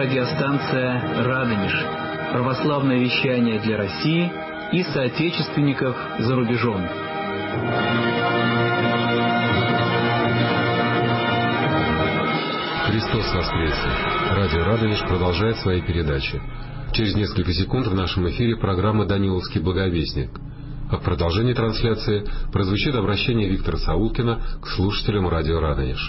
радиостанция «Радонеж». Православное вещание для России и соотечественников за рубежом. Христос воскресе! Радио «Радонеж» продолжает свои передачи. Через несколько секунд в нашем эфире программа «Даниловский благовестник». А в продолжении трансляции прозвучит обращение Виктора Саулкина к слушателям радио «Радонеж».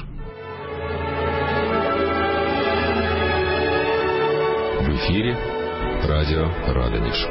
В эфире радио «Радонеж».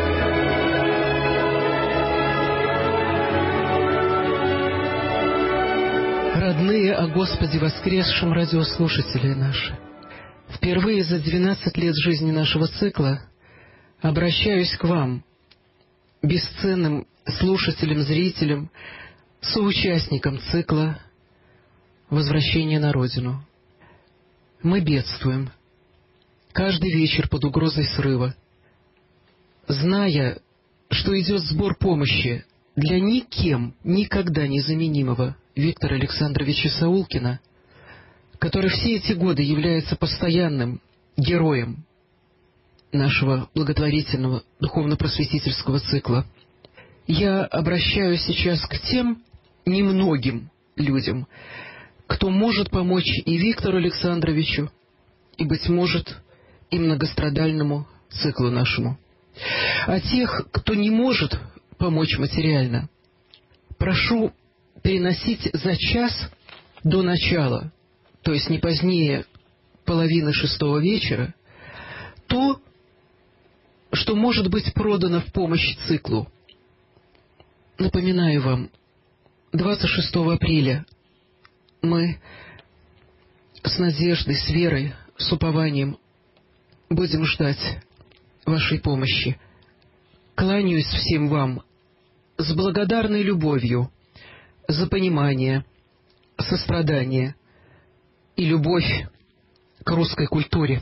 Родные о Господе воскресшем радиослушатели наши, впервые за 12 лет жизни нашего цикла обращаюсь к вам, бесценным слушателям, зрителям, соучастникам цикла «Возвращение на Родину». Мы бедствуем, каждый вечер под угрозой срыва, зная, что идет сбор помощи для никем никогда незаменимого Виктора Александровича Саулкина, который все эти годы является постоянным героем нашего благотворительного духовно-просветительского цикла. Я обращаюсь сейчас к тем немногим людям, кто может помочь и Виктору Александровичу, и, быть может, и многострадальному циклу нашему. А тех, кто не может помочь материально, прошу переносить за час до начала, то есть не позднее половины 6 вечера, то, что может быть продано в помощь циклу. Напоминаю вам, 26 апреля мы с надеждой, с верой, с упованием будем ждать вашей помощи. Кланяюсь всем вам с благодарной любовью за понимание, сострадание и любовь к русской культуре.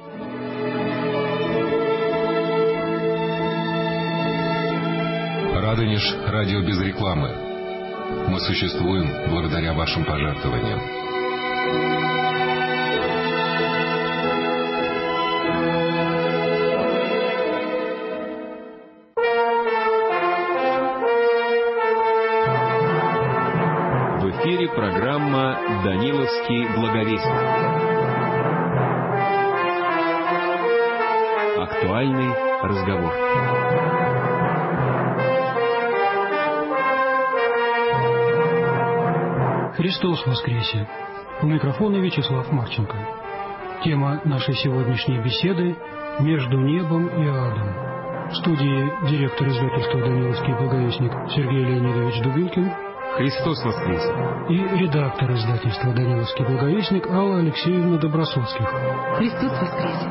Радонеж — радио без рекламы. Мы существуем благодаря вашим пожертвованиям. В эфире программа «Даниловский благовестник». Актуальный разговор. Христос воскресе! У микрофона Вячеслав Марченко. Тема нашей сегодняшней беседы «Между небом и адом». В студии директор издательства «Даниловский благовестник» Сергей Леонидович Дубинкин. Христос воскресе! И редактор издательства «Даниловский благовестник» Алла Алексеевна Добросоцких. Христос воскресе!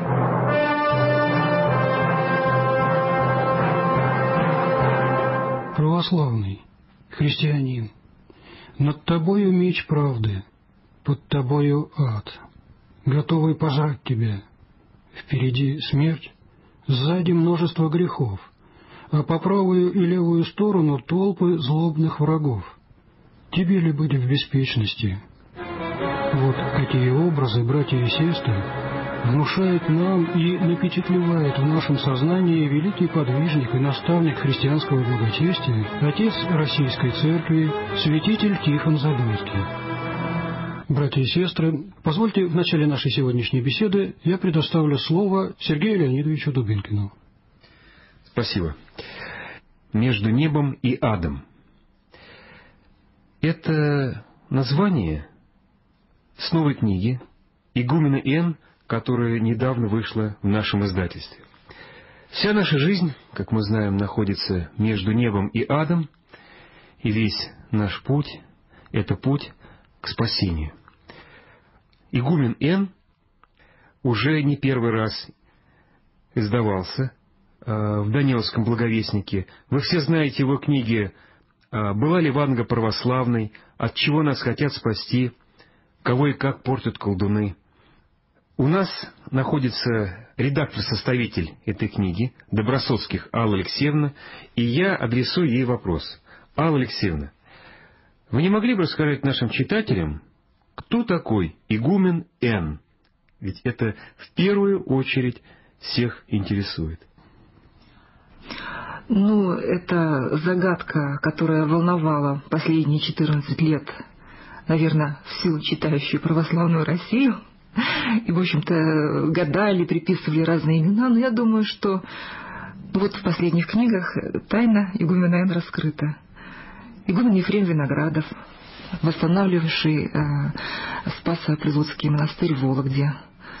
Православный христианин, над тобою меч правды, под тобою ад, готовый пожрать тебя. Впереди смерть, сзади множество грехов, а по правую и левую сторону толпы злобных врагов. Тебе ли быть в беспечности? Вот какие образы, братья и сестры, внушает нам и напечатлевает в нашем сознании великий подвижник и наставник христианского благочестия, отец Российской Церкви, святитель Тихон Задонский. Братья и сестры, позвольте в начале нашей сегодняшней беседы я предоставлю слово Сергею Леонидовичу Дубинкину. Спасибо. «Между небом и адом». Это название с новой книги игумена Н., которая недавно вышла в нашем издательстве. Вся наша жизнь, как мы знаем, находится между небом и адом, и весь наш путь — это путь к спасению. Игумен Н. уже не первый раз издавался в Даниловском благовестнике. Вы все знаете его книги «Была ли Ванга православной?», «От чего нас хотят спасти?», «Кого и как портят колдуны?». У нас находится редактор-составитель этой книги, Добросоцких Алла Алексеевна, и я адресую ей вопрос. Алла Алексеевна, вы не могли бы рассказать нашим читателям, кто такой игумен Н., Ведь это в первую очередь всех интересует. Ну, это загадка, которая волновала последние 14 лет, наверное, всю читающую православную Россию. И, в общем-то, гадали, приписывали разные имена. Но я думаю, что вот в последних книгах тайна игумена Н. раскрыта. Игумен Ефрем Виноградов, восстанавливавший Спасо-Преображенский монастырь в Вологде.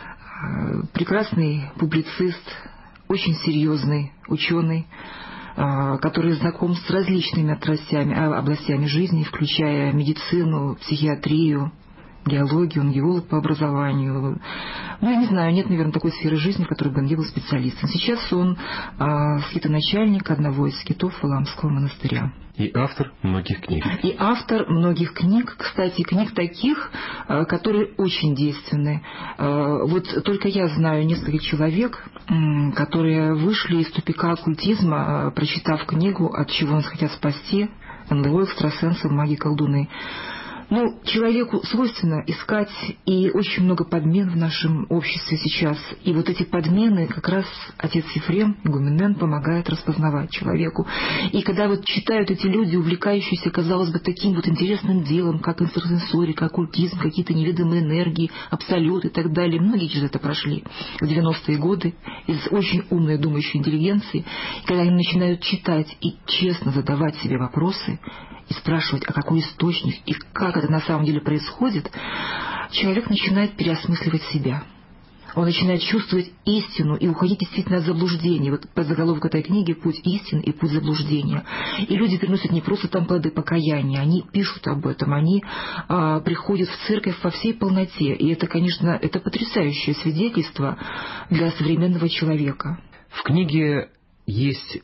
Прекрасный публицист, очень серьезный ученый, который знаком с различными областями жизни, включая медицину, психиатрию, геологию, он геолог по образованию. Ну, я не знаю, нет, наверное, такой сферы жизни, в которой бы он не был специалистом. Сейчас он скитоначальник одного из скитов Валаамского монастыря. И автор многих книг. И автор многих книг, кстати, книг таких, которые очень действенны. Вот только я знаю несколько человек, которые вышли из тупика оккультизма, прочитав книгу «От чего нас хотят спасти», НЛО, экстрасенсы, маги, колдуны. Ну, человеку свойственно искать, и очень много подмен в нашем обществе сейчас. И вот эти подмены как раз отец Ефрем, игумен Н., помогает распознавать человеку. И когда вот читают эти люди, увлекающиеся, казалось бы, таким вот интересным делом, как экстрасенсорика, оккультизм, какие-то неведомые энергии, абсолют и так далее, многие через это прошли в 90-е годы из очень умной, думающей интеллигенции. И когда они начинают читать и честно задавать себе вопросы, и спрашивать, а какой источник и как это на самом деле происходит, человек начинает переосмысливать себя. Он начинает чувствовать истину и уходить действительно от заблуждений. Вот по заголовку этой книги «Путь истины и путь заблуждения». И люди приносят не просто там плоды покаяния, они пишут об этом, они приходят в церковь во всей полноте. И это, конечно, это потрясающее свидетельство для современного человека. В книге есть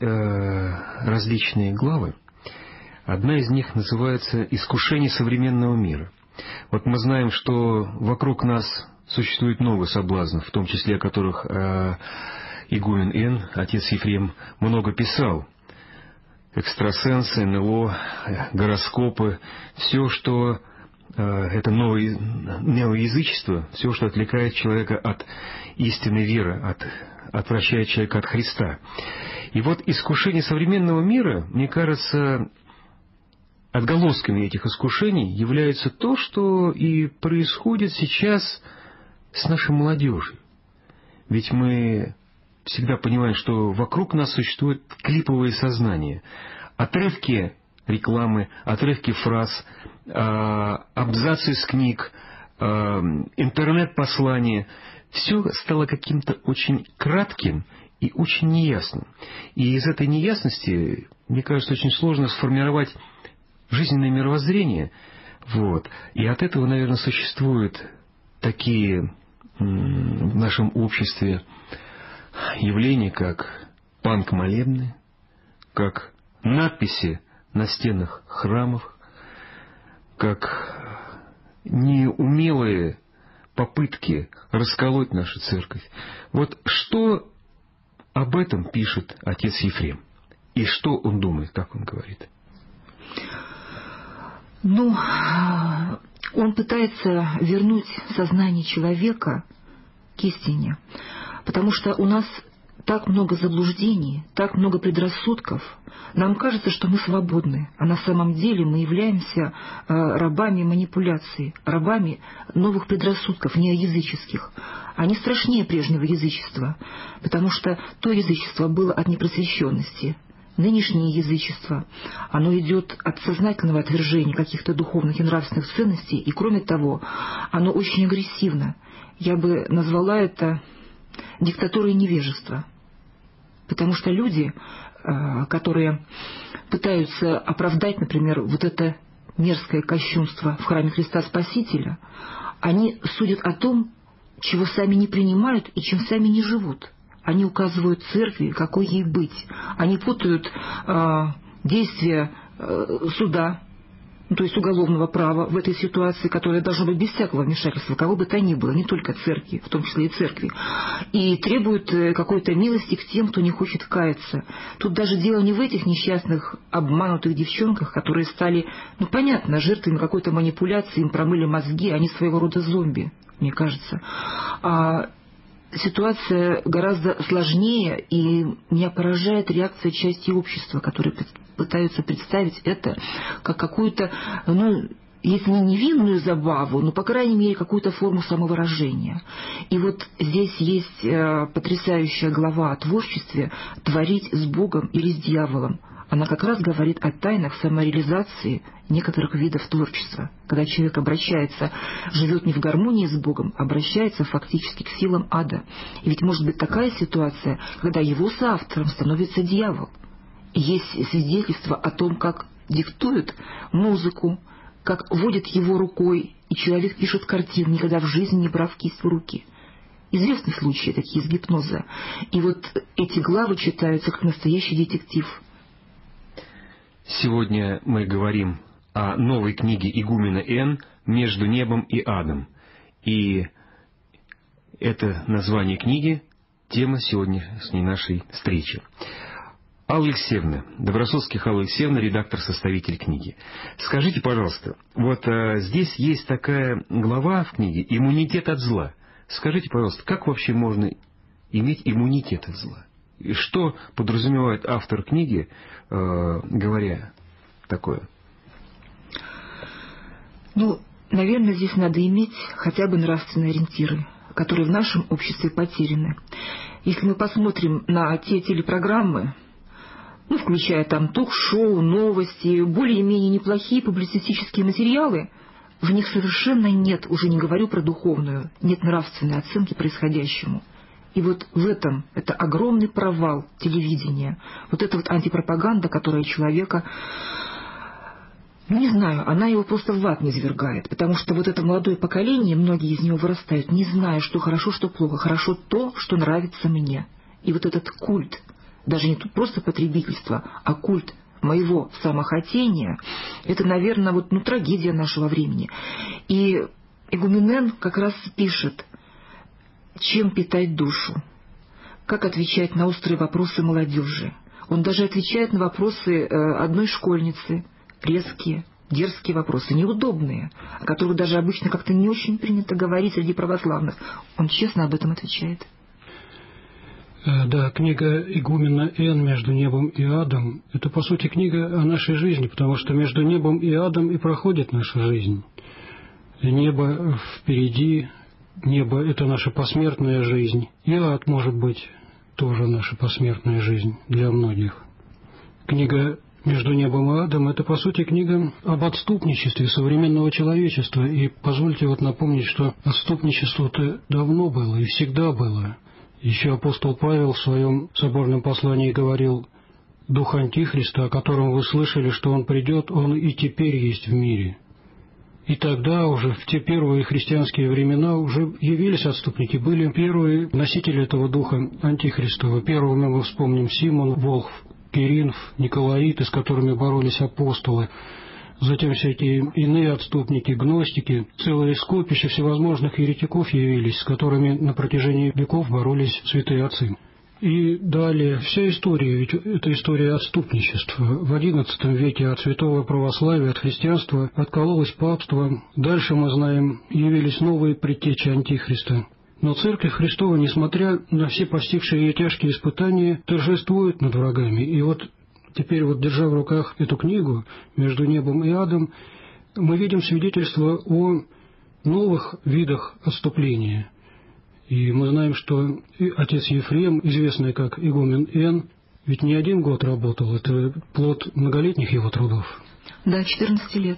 различные главы. Одна из них называется «Искушение современного мира». Вот мы знаем, что вокруг нас существует много соблазнов, в том числе о которых игумен Н., отец Ефрем, много писал. Экстрасенсы, НЛО, гороскопы, все, что это неоязычество, все, что отвлекает человека от истинной веры, отвращает человека от Христа. И вот искушение современного мира, мне кажется, отголосками этих искушений является то, что и происходит сейчас с нашей молодежью. Ведь мы всегда понимаем, что вокруг нас существует клиповое сознание. Отрывки рекламы, отрывки фраз, абзацы из книг, интернет-послания. Все стало каким-то очень кратким и очень неясным. И из этой неясности, мне кажется, очень сложно сформировать жизненное мировоззрение. Вот. И от этого, наверное, существуют такие в нашем обществе явления, как панк-молебны, как надписи на стенах храмов, как неумелые попытки расколоть нашу церковь. Вот что об этом пишет отец Ефрем? И что он думает, как он говорит? Ну, он пытается вернуть сознание человека к истине, потому что у нас так много заблуждений, так много предрассудков. Нам кажется, что мы свободны, а на самом деле мы являемся рабами манипуляций, рабами новых предрассудков неоязыческих. Они страшнее прежнего язычества, потому что то язычество было от непросвещенности. Нынешнее язычество, оно идет от сознательного отвержения каких-то духовных и нравственных ценностей, и кроме того, оно очень агрессивно. Я бы назвала это диктатурой невежества. Потому что люди, которые пытаются оправдать, например, вот это мерзкое кощунство в храме Христа Спасителя, они судят о том, чего сами не принимают и чем сами не живут. Они указывают церкви, какой ей быть. Они путают действия суда, то есть уголовного права в этой ситуации, которое должно быть без всякого вмешательства, кого бы то ни было, не только церкви, в том числе и церкви, и требуют какой-то милости к тем, кто не хочет каяться. Тут даже дело не в этих несчастных, обманутых девчонках, которые стали, понятно, жертвами какой-то манипуляции, им промыли мозги, они своего рода зомби. мне кажется. А ситуация гораздо сложнее, и меня поражает реакция части общества, которые пытаются представить это как какую-то, если не невинную забаву, но, по крайней мере, какую-то форму самовыражения. И вот здесь есть потрясающая глава о творчестве «Творить с Богом или с дьяволом». Она как раз говорит о тайнах самореализации некоторых видов творчества. Когда человек обращается, живет не в гармонии с Богом, обращается фактически к силам ада. И ведь может быть такая ситуация, когда его соавтором становится дьявол. И есть свидетельство о том, как диктуют музыку, как водит его рукой, и человек пишет картины, никогда в жизни не брав кисть в руки. Известны случаи такие из гипноза. И вот эти главы читаются как настоящий детектив. Сегодня мы говорим о новой книге игумена Н «Между небом и адом». И это название книги — тема сегодняшней нашей встречи. Алла Алексеевна, Добросовских Алла Алексеевна, редактор-составитель книги. Скажите, пожалуйста, вот здесь есть такая глава в книге «Иммунитет от зла». Скажите, пожалуйста, как вообще можно иметь иммунитет от зла? И что подразумевает автор книги, говоря такое? Наверное, здесь надо иметь хотя бы нравственные ориентиры, которые в нашем обществе потеряны. Если мы посмотрим на те телепрограммы, включая там ток-шоу, новости, более-менее неплохие публицистические материалы, в них совершенно нет, уже не говорю про духовную, нет нравственной оценки происходящему. И вот в этом, это огромный провал телевидения. Вот эта вот антипропаганда, которая человека, не знаю, она его просто в ад низвергает. Потому что вот это молодое поколение, многие из него вырастают, не зная, что хорошо, что плохо. Хорошо то, что нравится мне. И вот этот культ, даже не просто потребительство, а культ моего самохотения, это, наверное, трагедия нашего времени. И игумен Н как раз пишет, чем питать душу, как отвечать на острые вопросы молодежи. Он даже отвечает на вопросы одной школьницы, резкие, дерзкие вопросы, неудобные, о которых даже обычно как-то не очень принято говорить среди православных. Он честно об этом отвечает. Да, книга игумена Н «Между небом и адом» — это, по сути, книга о нашей жизни, потому что между небом и адом и проходит наша жизнь. Небо впереди, небо — это наша посмертная жизнь, и ад, может быть, тоже наша посмертная жизнь для многих. Книга «Между небом и адом» — это, по сути, книга об отступничестве современного человечества. И позвольте напомнить, что отступничество-то давно было и всегда было. Еще апостол Павел в своем соборном послании говорил: «Дух Антихриста, о котором вы слышали, что он придет, он и теперь есть в мире». И тогда уже, в те первые христианские времена, уже явились отступники, были первые носители этого духа Антихристова. Первыми мы вспомним Симон Волхв, Киринф, Николаиты, с которыми боролись апостолы. Затем всякие иные отступники, гностики, целые скопища всевозможных еретиков явились, с которыми на протяжении веков боролись святые отцы. И далее, вся история, ведь это история отступничества. В XI веке от святого православия, от христианства откололось папство. Дальше, мы знаем, явились новые предтечи Антихриста. Но Церковь Христова, несмотря на все постигшие ее тяжкие испытания, торжествует над врагами. И теперь, держа в руках эту книгу «Между небом и адом», мы видим свидетельство о новых видах отступления. И мы знаем, что отец Ефрем, известный как игумен Н, ведь не 1 год работал, это плод многолетних его трудов. Да, 14 лет.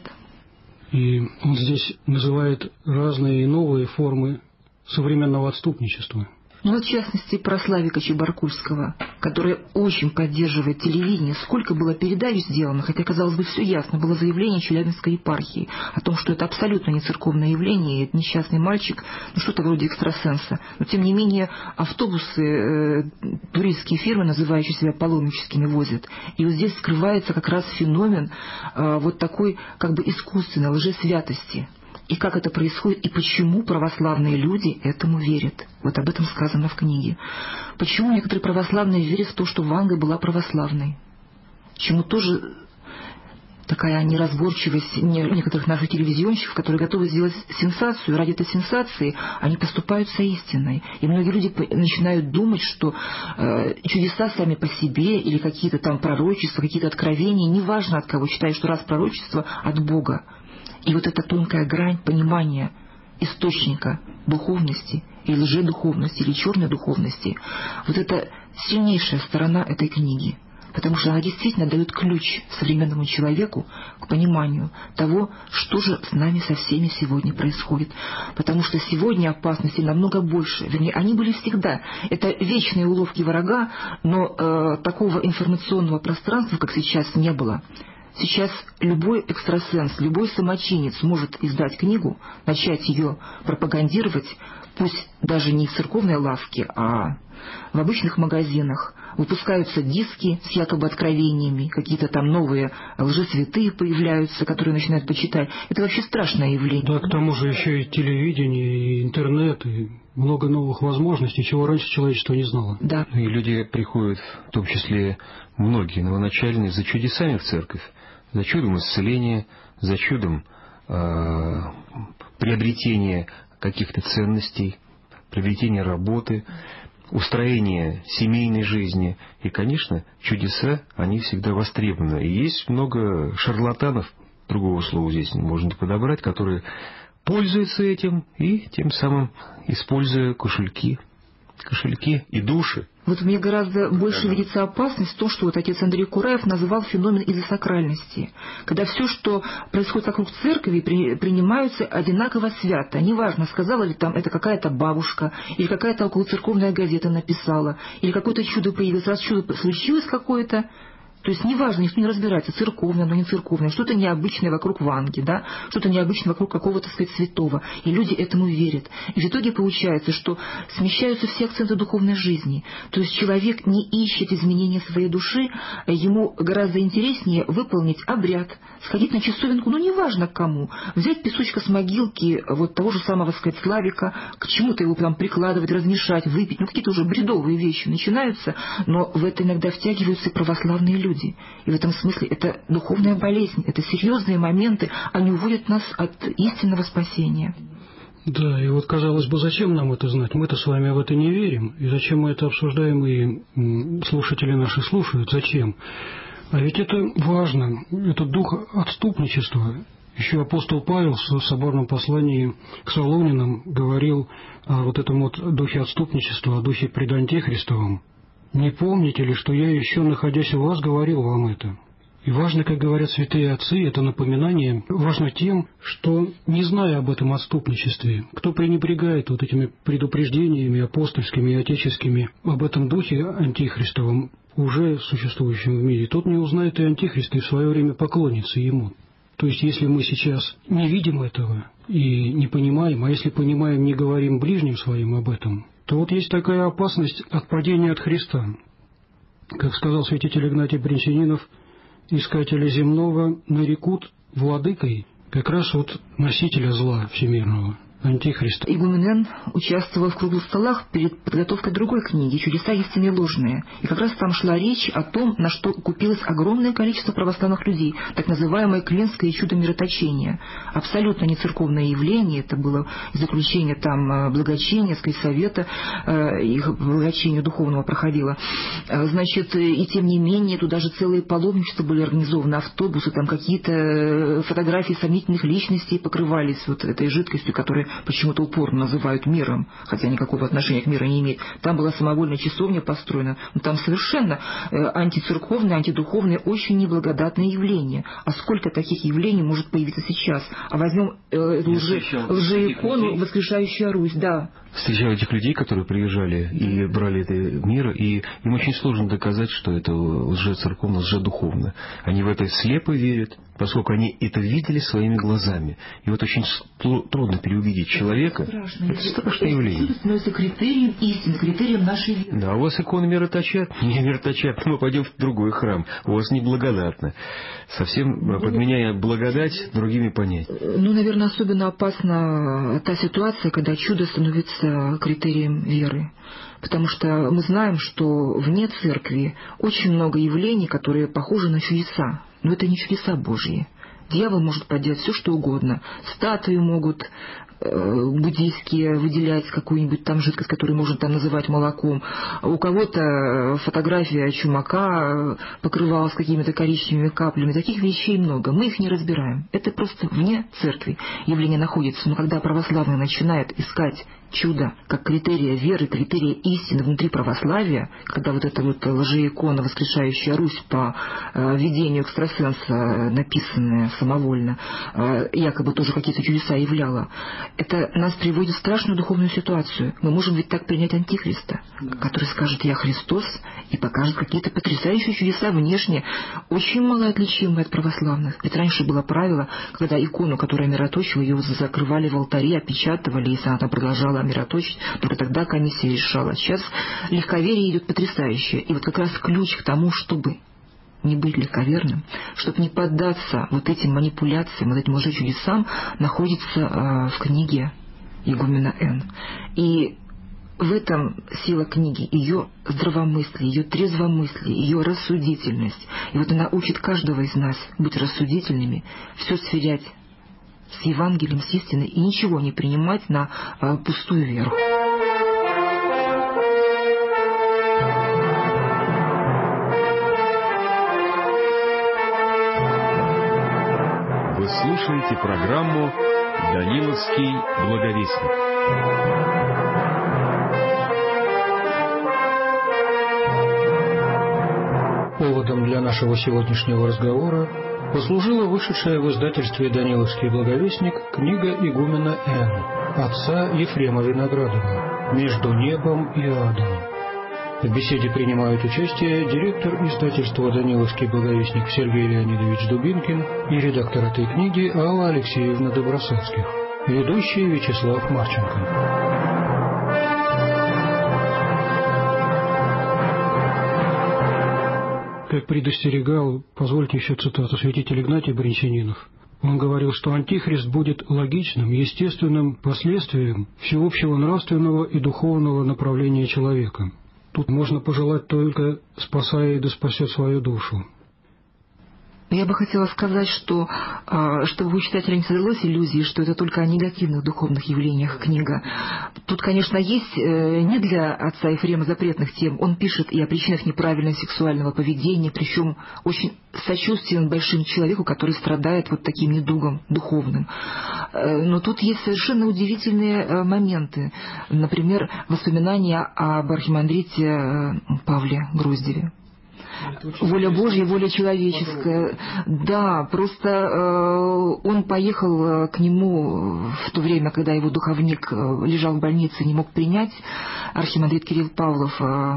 И он здесь называет разные новые формы современного отступничества. В частности, про Славика Чебаркульского, который очень поддерживает телевидение. Сколько было передач сделано, хотя, казалось бы, все ясно. Было заявление Челябинской епархии о том, что это абсолютно не церковное явление, и это несчастный мальчик, что-то вроде экстрасенса. Но, тем не менее, автобусы, туристские фирмы, называющие себя паломническими, возят. И здесь скрывается как раз феномен такой искусственной лжесвятости. И как это происходит, и почему православные люди этому верят. Об этом сказано в книге. Почему некоторые православные верят в то, что Ванга была православной. Чему тоже такая неразборчивость некоторых наших телевизионщиков, которые готовы сделать сенсацию. Ради этой сенсации они поступаются истиной. И многие люди начинают думать, что чудеса сами по себе или какие-то там пророчества, какие-то откровения, неважно от кого, считают, что раз пророчество от Бога. И вот эта тонкая грань понимания источника духовности или лжедуховности, или черной духовности, вот это сильнейшая сторона этой книги. Потому что она действительно дает ключ современному человеку к пониманию того, что же с нами со всеми сегодня происходит. Потому что сегодня опасности намного больше. Вернее, они были всегда. Это вечные уловки врага, но такого информационного пространства, как сейчас, не было. Сейчас любой экстрасенс, любой самочинец может издать книгу, начать ее пропагандировать, пусть даже не в церковной лавке, а в обычных магазинах. Выпускаются диски с якобы откровениями, какие-то там новые лжесвятые появляются, которые начинают почитать. Это вообще страшное явление. Да, к тому же еще и телевидение, и интернет, и много новых возможностей, чего раньше человечество не знало. Да. И люди приходят, в том числе многие новоначальные, за чудесами в церковь, за чудом исцеления, за чудом приобретения каких-то ценностей, приобретения работы, устроения семейной жизни. И, конечно, чудеса, они всегда востребованы. И есть много шарлатанов, другого слова здесь можно подобрать, которые пользуются этим и тем самым используя кошельки и души. Вот мне гораздо больше видится опасность в том, что вот отец Андрей Кураев называл феномен изосакральности, когда все, что происходит вокруг церкви, принимаются одинаково свято. Неважно, сказала ли там это какая-то бабушка, или какая-то околоцерковная газета написала, или какое-то чудо появилось. Раз чудо случилось какое-то, то есть неважно, никто не разбирается, церковное, но не церковное, что-то необычное вокруг Ванги, да, что-то необычное вокруг какого-то, так сказать, святого. И люди этому верят. И в итоге получается, что смещаются все акценты духовной жизни. То есть человек не ищет изменения своей души, ему гораздо интереснее выполнить обряд, сходить на часовенку, ну неважно к кому, взять песочка с могилки вот того же самого, так сказать, Славика, к чему-то его там прикладывать, размешать, выпить, ну какие-то уже бредовые вещи начинаются, но в это иногда втягиваются и православные люди. И в этом смысле это духовная болезнь, это серьезные моменты, они уводят нас от истинного спасения. Да, и вот казалось бы, зачем нам это знать? Мы-то с вами в это не верим, и зачем мы это обсуждаем, и слушатели наши слушают, зачем? А ведь это важно, это дух отступничества. Еще апостол Павел в соборном послании к Солунянам говорил о вот этом вот духе отступничества, о духе предантихристовом. «Не помните ли, что я еще, находясь у вас, говорил вам это?» И важно, как говорят святые отцы, это напоминание важно тем, что, не зная об этом отступничестве, кто пренебрегает вот этими предупреждениями апостольскими и отеческими об этом духе антихристовом, уже существующем в мире, тот не узнает и антихриста, и в свое время поклонится ему. То есть, если мы сейчас не видим этого и не понимаем, а если понимаем, не говорим ближним своим об этом, то вот есть такая опасность от падения от Христа. Как сказал святитель Игнатий Бринчанинов, искатели земного нарекут владыкой как раз вот носителя зла всемирного, антихриста. Игумен Н. участвовал в круглых столах перед подготовкой другой книги «Чудеса истинные и ложные». И как раз там шла речь о том, на что купилось огромное количество православных людей, так называемое клинское чудо мироточения. Абсолютно не церковное явление, это было заключение там благочиния, совета, их благочинию духовного проходило. Значит, и тем не менее, туда же целые паломничества были организованы, автобусы, там какие-то фотографии сомнительных личностей покрывались вот этой жидкостью, которая почему-то упорно называют миром, хотя никакого отношения к миру не имеет. Там была самовольная часовня построена, но там совершенно антицерковное, антидуховное, очень неблагодатное явление. А сколько таких явлений может появиться сейчас? А возьмем лжеикону «Воскрешающая Русь», да. Встречал этих людей, которые приезжали и брали это мир, и им очень сложно доказать, что это лжецерковно, лжедуховно. Они в это слепо верят, поскольку они это видели своими глазами. И вот очень трудно переубедить человека. Это страшное явление. Это становится критерием истины, критерием нашей веры. Да, у вас иконы мироточат, не мироточат, мы пойдем в другой храм. У вас неблагодатно. Совсем подменяя благодать другими понятиями. Ну, наверное, особенно опасна та ситуация, когда чудо становится критерием веры. Потому что мы знаем, что вне церкви очень много явлений, которые похожи на чудеса. но это не чудеса Божьи. Дьявол может поделать все, что угодно. Статуи могут буддийские выделять какую-нибудь там жидкость, которую можно там называть молоком. У кого-то фотография чумака покрывалась какими-то коричневыми каплями. Таких вещей много. Мы их не разбираем. Это просто вне церкви явление находится. Но когда православный начинает искать чудо как критерия веры, критерия истины внутри православия, когда вот эта вот лжеикона, воскрешающая Русь по видению экстрасенса, написанная самовольно, якобы тоже какие-то чудеса являла, это нас приводит в страшную духовную ситуацию. Мы можем ведь так принять Антихриста, который скажет «Я Христос» и покажет какие-то потрясающие чудеса внешне, очень малоотличимые от православных. Ведь раньше было правило, когда икону, которая мироточила, ее закрывали в алтаре, опечатывали, если она там продолжала мироточить, только тогда комиссия решала. Сейчас легковерие идет потрясающее. И вот как раз ключ к тому, чтобы не быть легковерным, чтобы не поддаться вот этим манипуляциям, вот этим лжечудесам, находится в книге игумена Н. И в этом сила книги, ее здравомыслие, ее трезвомыслие, ее рассудительность. И вот она учит каждого из нас быть рассудительными, все сверять с Евангелием, с истиной, и ничего не принимать на пустую веру. Вы слушаете программу «Даниловский благовестник». Поводом для нашего сегодняшнего разговора послужила вышедшая в издательстве «Даниловский благовестник» книга игумена Н. отца Ефрема Виноградова «Между небом и адом». В беседе принимают участие директор издательства «Даниловский благовестник» Сергей Леонидович Дубинкин и редактор этой книги Алла Алексеевна Добросадских, ведущий Вячеслав Марченко. Как предостерегал, позвольте еще цитату, святитель Игнатий Брянчанинов. Он говорил, что Антихрист будет логичным, естественным последствием всеобщего нравственного и духовного направления человека. Тут можно пожелать только «спасая и да спасет свою душу». Я бы хотела сказать, что чтобы у читателя не создалось иллюзии, что это только о негативных духовных явлениях книга. Тут, конечно, есть не для отца Ефрема запретных тем. Он пишет и о причинах неправильного сексуального поведения, причем очень сочувствен большим человеку, который страдает вот таким недугом духовным. Но тут есть совершенно удивительные моменты. Например, воспоминания об архимандрите Павле Груздеве. Воля Божья, воля человеческая. Да, просто он поехал к нему в то время, когда его духовник лежал в больнице, не мог принять, архимандрит Кирилл Павлов,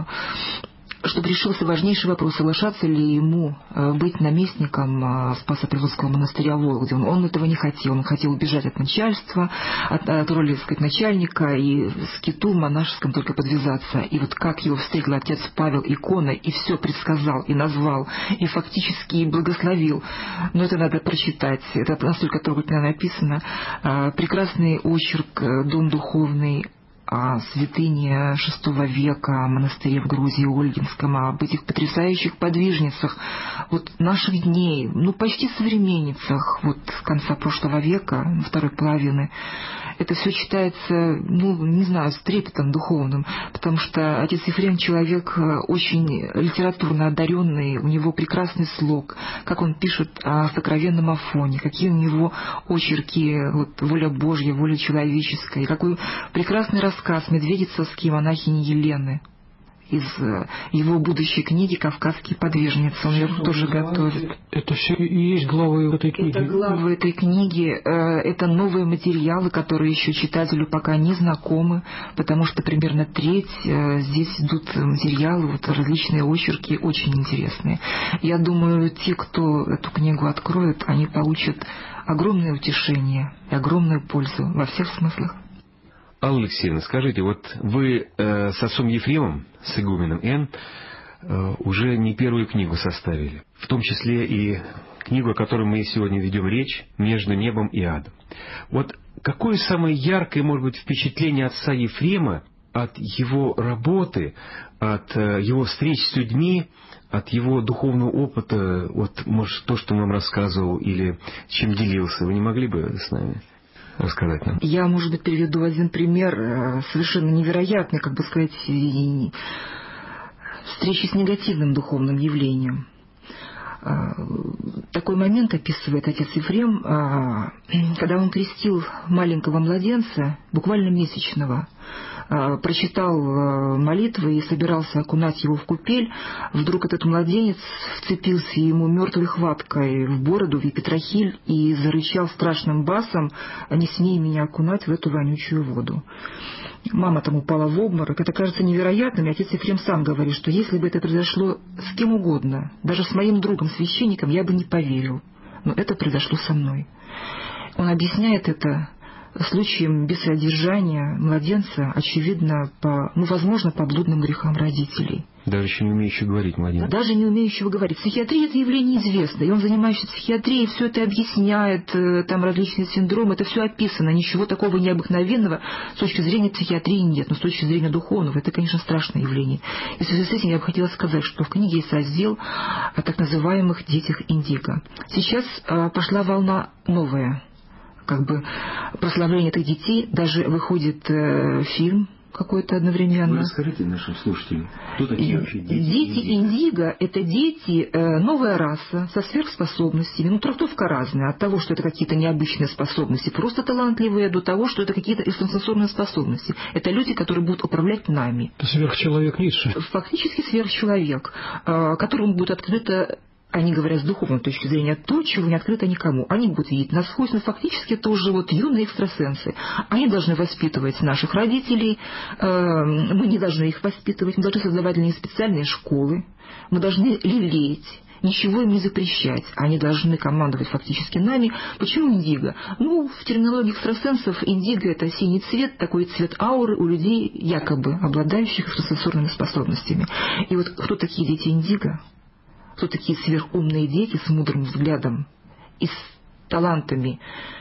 чтобы решился важнейший вопрос, соглашаться ли ему быть наместником Спасо-Преображенского монастыря в Вологде. Он этого не хотел. Он хотел убежать от начальства, от роли, так сказать, начальника, и скиту монашеском только подвязаться. И вот как его встретил отец Павел иконой, и все предсказал, и назвал, и фактически благословил. Но это надо прочитать. Это настолько трогательно написано. Прекрасный очерк, дом духовный, о святыне VI века, монастыре в Грузии, Ольгинском, об этих потрясающих подвижницах вот наших дней, почти современницах вот конца прошлого века, второй половины. Это все читается, не знаю, с трепетом духовным, потому что отец Ефрем человек очень литературно одаренный, у него прекрасный слог, как он пишет о сокровенном Афоне, какие у него очерки, вот, воля Божья, воля человеческая, и какой прекрасный рассказ медведицевский монахини Елены из его будущей книги «Кавказские подвижницы». Он ее тоже готовит. Это все и есть главы этой книги? Это главы этой книги. Это новые материалы, которые еще читателю пока не знакомы, потому что примерно треть здесь идут материалы, вот различные очерки, очень интересные. Я думаю, те, кто эту книгу откроет, они получат огромное утешение и огромную пользу во всех смыслах. Алла Алексеевна, скажите, вот вы с отцом Ефремом, с игуменом Н, уже не первую книгу составили, в том числе и книгу, о которой мы сегодня ведем речь, «Между небом и адом». Вот какое самое яркое, может быть, впечатление отца Ефрема от его работы, от его встреч с людьми, от его духовного опыта, вот, может, то, что он нам рассказывал или чем делился, вы не могли бы с нами рассказать нам? Я, может быть, приведу один пример совершенно невероятный, как бы сказать, встречи с негативным духовным явлением. Такой момент описывает отец Ефрем, когда он крестил маленького младенца, буквально месячного, прочитал молитвы и собирался окунать его в купель, вдруг этот младенец вцепился ему мертвой хваткой в бороду, в епитрахиль, и зарычал страшным басом: «Не смей меня окунать в эту вонючую воду». Мама там упала в обморок. Это кажется невероятным, и отец Ефрем сам говорит, что если бы это произошло с кем угодно, даже с моим другом-священником, я бы не поверил. Но это произошло со мной. Он объясняет это случаем бесодержания младенца, очевидно, возможно, по блудным грехам родителей. Даже еще не умеющий говорить младенец. Даже не умеющего говорить. В психиатрии это явление известно, и он, занимающийся психиатрией, все это объясняет, там различные синдромы, это все описано, ничего такого необыкновенного с точки зрения психиатрии нет, но с точки зрения духовного это, конечно, страшное явление. И в связи с этим я бы хотела сказать, что в книге есть раздел о так называемых детях индиго. Сейчас пошла волна новая, как бы прославление этих детей, даже выходит фильм какой-то одновременно. Вы расскажите нашим слушателям, кто такие вообще дети? Дети индиго – это дети, новая раса со сверхспособностями. Трактовка разная. От того, что это какие-то необычные способности, просто талантливые, до того, что это какие-то экстрасенсорные способности. Это люди, которые будут управлять нами. Это сверхчеловек Ницше. Фактически сверхчеловек, которому будет открыто, они говорят с духовной точки зрения, то, чего не открыто никому. Они будут видеть насквозь, но фактически это уже юные экстрасенсы. Они должны воспитывать наших родителей, мы не должны их воспитывать, мы должны создавать для них специальные школы, мы должны лелеять, ничего им не запрещать. Они должны командовать фактически нами. Почему индиго? В терминологии экстрасенсов индиго – это синий цвет, такой цвет ауры у людей, якобы обладающих экстрасенсорными способностями. И вот кто такие дети индиго? Кто такие сверхумные дети с мудрым взглядом и с талантами,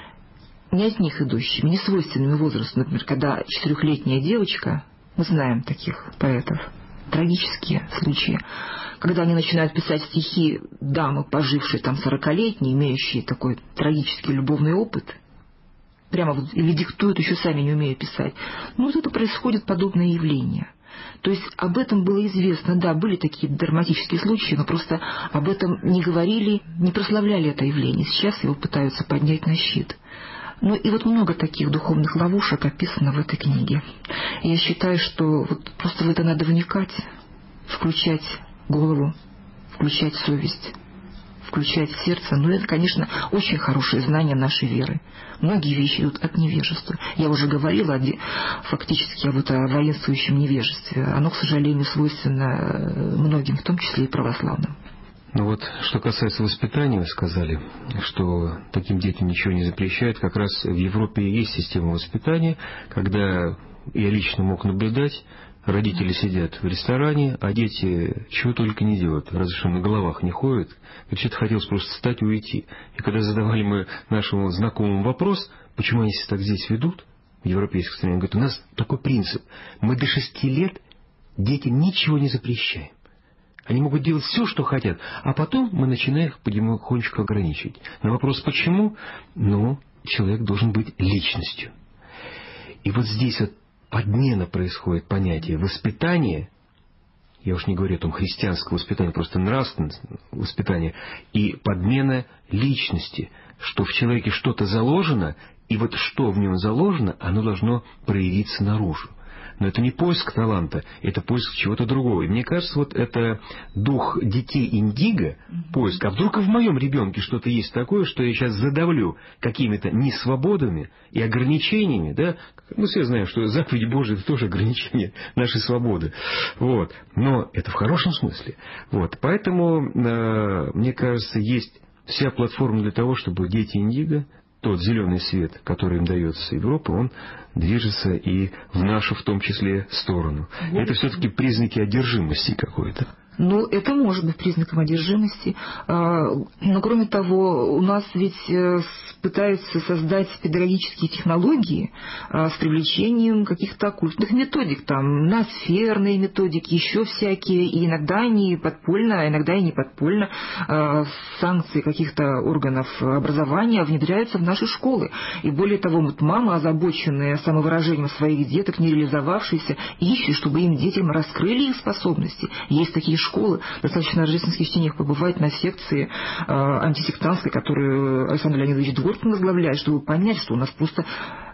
не от них идущими, не свойственными возрасту. Например, когда 4-летняя девочка, мы знаем таких поэтов, трагические случаи, когда они начинают писать стихи, дамы, пожившие 40-летние, имеющие такой трагический любовный опыт, прямо или диктуют, еще сами не умеют писать. Это происходит подобное явление. То есть об этом было известно, да, были такие драматические случаи, но просто об этом не говорили, не прославляли это явление. Сейчас его пытаются поднять на щит. И много таких духовных ловушек описано в этой книге. И я считаю, что просто в это надо вникать, включать голову, включать совесть, включать сердце. Это, конечно, очень хорошее знание нашей веры. Многие вещи идут от невежества. Я уже говорила фактически об воинствующем невежестве. Оно, к сожалению, свойственно многим, в том числе и православным. Что касается воспитания, вы сказали, что таким детям ничего не запрещают. Как раз в Европе есть система воспитания, когда я лично мог наблюдать, родители сидят в ресторане, а дети чего только не делают, разве что на головах не ходят. Что-то хотелось просто встать и уйти. И когда задавали мы нашему знакомому вопрос, почему они себя так здесь ведут, в европейских странах, говорят, у нас такой принцип. Мы до 6 лет детям ничего не запрещаем. Они могут делать все, что хотят, а потом мы начинаем их потихонечку ограничивать. На вопрос «почему?» человек должен быть личностью. И здесь подмена происходит понятия воспитания, я уж не говорю о том христианском воспитании, просто нравственное воспитание, и подмена личности, что в человеке что-то заложено, и что в нем заложено, оно должно проявиться наружу. Но это не поиск таланта, это поиск чего-то другого. И мне кажется, это дух детей индиго, поиск. А вдруг и в моем ребенке что-то есть такое, что я сейчас задавлю какими-то несвободами и ограничениями, да? Мы все знаем, что заповеди Божьи — это тоже ограничение нашей свободы. Но это в хорошем смысле. Поэтому, мне кажется, есть вся платформа для того, чтобы дети индиго, тот зеленый свет, который им дается Европа, он движется и в нашу, в том числе, сторону. Это все-таки признаки одержимости какой-то. Ну, это может быть признаком одержимости. Но, кроме того, у нас ведь пытаются создать педагогические технологии с привлечением каких-то оккультных методик, там, ноосферные методики, еще всякие, и иногда они подпольно, а иногда и не подпольно, санкции каких-то органов образования внедряются в наши школы. И более того, вот мамы, озабоченные самовыражением своих деток, не реализовавшиеся, ищут, чтобы им детям раскрыли их способности. Есть такие школы, достаточно в рождественских чтениях побывать на секции антисектантской, которую Александр Леонидович Дворкин возглавляет, чтобы понять, что у нас просто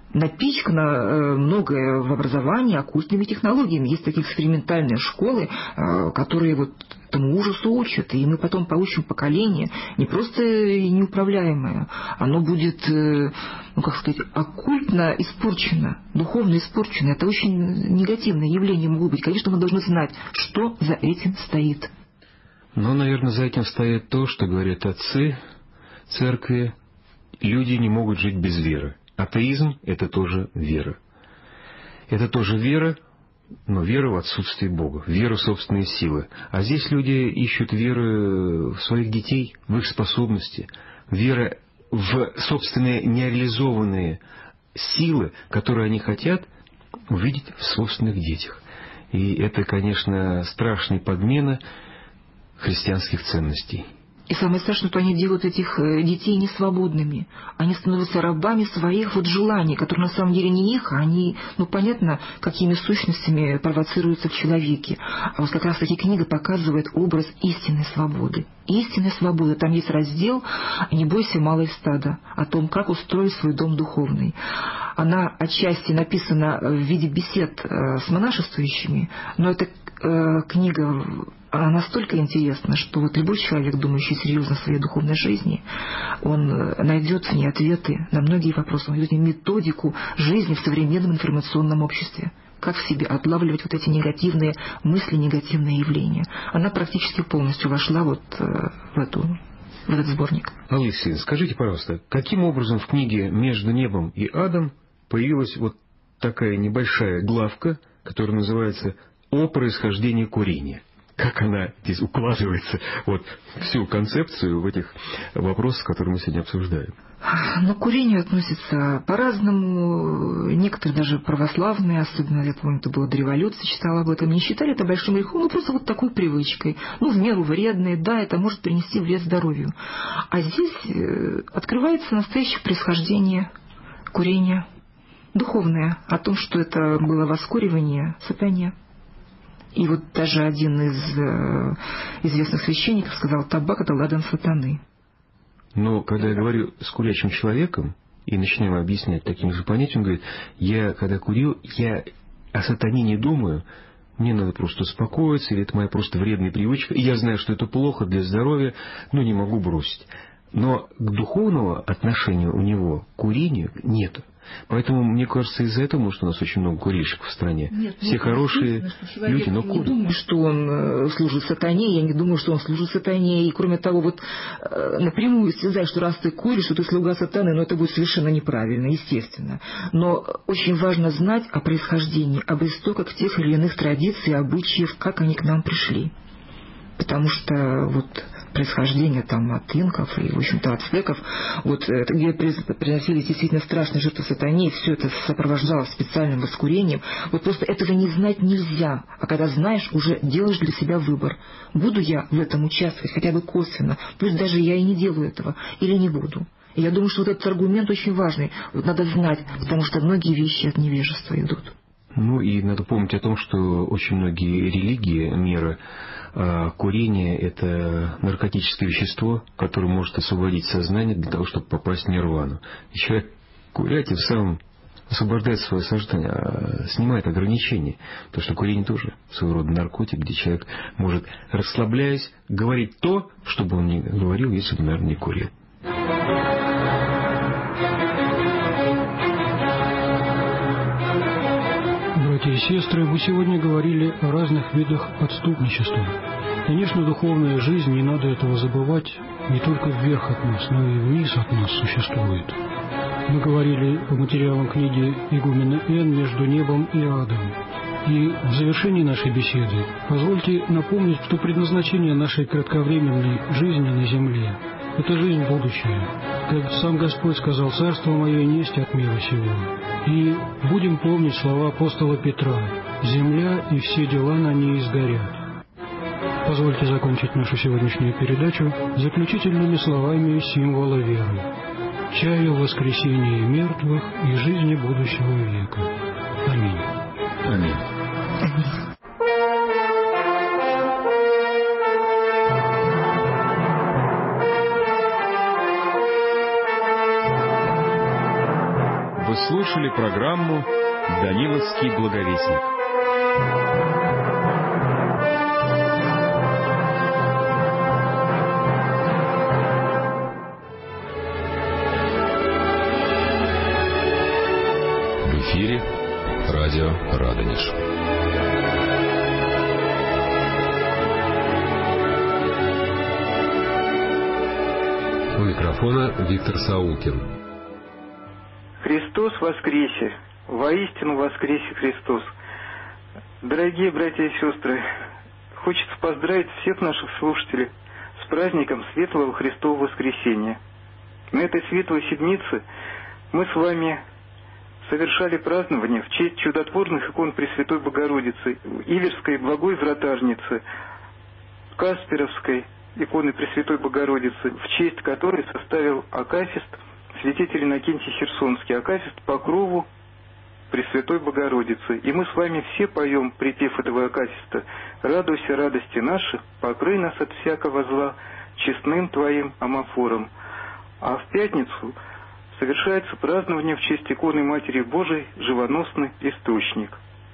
напичкано многое в образовании оккультными технологиями. Есть такие экспериментальные школы, которые вот этому ужасу учат, и мы потом получим поколение не просто неуправляемое, оно будет, ну как сказать, оккультно испорчено, духовно испорчено. Это очень негативное явление могут быть. Конечно, мы должны знать, что за этим стоит. Но, наверное, за этим стоит то, что говорят отцы церкви: люди не могут жить без веры. Атеизм — это тоже вера. Это тоже вера, но вера в отсутствие Бога, вера в собственные силы. А здесь люди ищут веры в своих детей, в их способности, вера в собственные нереализованные силы, которые они хотят увидеть в собственных детях. И это, конечно, страшная подмена христианских ценностей. И самое страшное, что они делают этих детей несвободными. Они становятся рабами своих вот желаний, которые на самом деле не их, а они, ну понятно, какими сущностями провоцируются в человеке. А вот как раз таки книга показывает образ истинной свободы. Истинная свобода. Там есть раздел «Не бойся малой стада», о том, как устроить свой дом духовный. Она отчасти написана в виде бесед с монашествующими, но эта книга, она настолько интересна, что вот любой человек, думающий серьезно о своей духовной жизни, он найдет в ней ответы на многие вопросы, он найдет в ней методику жизни в современном информационном обществе. Как в себе отлавливать вот эти негативные мысли, негативные явления. Она практически полностью вошла вот в этот сборник. Алла Алексеевна, скажите, пожалуйста, каким образом в книге «Между небом и адом» появилась вот такая небольшая главка, которая называется «О происхождении курения»? Как она здесь укладывается, вот всю концепцию в этих вопросах, которые мы сегодня обсуждаем? Но к курению относятся по-разному. Некоторые даже православные, особенно, я помню, это было до революции, читала об этом, не считали это большим грехом, ну просто вот такой привычкой. Ну, в меру вредной, да, это может принести вред здоровью. А здесь открывается настоящее происхождение курения, духовное, о том, что это было воскуривание сатане. И вот даже один из известных священников сказал: табак — это ладан сатаны. Но когда я говорю с курящим человеком и начинаем объяснять таким же понятием, он говорит: я когда курил, я о сатане не думаю, мне надо просто успокоиться, или это моя просто вредная привычка, и я знаю, что это плохо для здоровья, но не могу бросить. Но к духовному отношению у него к курению нет. Поэтому, мне кажется, из-за этого, может, у нас очень много курильщиков в стране. Нет, все хорошие люди, но курят. Я не думаю, что он служит сатане, я не думаю, что он служит сатане. И, кроме того, вот напрямую связать, что раз ты куришь, что ты слуга сатаны, но это будет совершенно неправильно, естественно. Но очень важно знать о происхождении, об истоках тех или иных традиций, обычаев, как они к нам пришли. Потому что вот происхождение там от инков и, в общем-то, от ацтеков, вот где приносились действительно страшные жертвы сатане, и все это сопровождалось специальным воскурением, вот просто этого не знать нельзя. А когда знаешь, уже делаешь для себя выбор. Буду я в этом участвовать, хотя бы косвенно, пусть даже я и не делаю этого, или не буду. И я думаю, что вот этот аргумент очень важный. Вот надо знать, потому что многие вещи от невежества идут. Ну и надо помнить о том, что очень многие религии мира, курение — это наркотическое вещество, которое может освободить сознание для того, чтобы попасть в нирвану. И человек, куря, тем самым освобождает свое сознание, снимает ограничения. Потому что курение тоже своего рода наркотик, где человек может, расслабляясь, говорить то, что бы он не говорил, если бы, наверное, не курил. Братья и сестры, вы сегодня говорили о разных видах отступничества. Конечно, духовная жизнь, не надо этого забывать, не только вверх от нас, но и вниз от нас существует. Мы говорили по материалам книги игумена Н «Между небом и адом». И в завершении нашей беседы позвольте напомнить, что предназначение нашей кратковременной жизни на земле – это жизнь будущая. Как сам Господь сказал: «Царство мое несть от мира сего». И будем помнить слова апостола Петра: «Земля и все дела на ней сгорят». Позвольте закончить нашу сегодняшнюю передачу заключительными словами символа веры: «Чаю воскресения мертвых и жизни будущего века». Аминь. Аминь. Вы слушали программу «Даниловский благовестник». В эфире радио Радонеж. У микрофона Виктор Саулкин. Христос воскресе! Воистину воскресе Христос! Дорогие братья и сестры, хочется поздравить всех наших слушателей с праздником Светлого Христового Воскресения. На этой светлой седмице мы с вами совершали празднование в честь чудотворных икон Пресвятой Богородицы, Иверской Благой Вратарницы, Касперовской иконы Пресвятой Богородицы, в честь которой составил акафист святитель Иннокентий Херсонский, акафист покрову Пресвятой Богородицы. И мы с вами все поем припев этого акафиста: «Радуйся, радости наши, покрой нас от всякого зла честным Твоим амафором». А в пятницу совершается празднование в честь иконы Матери Божией «Живоносный источник».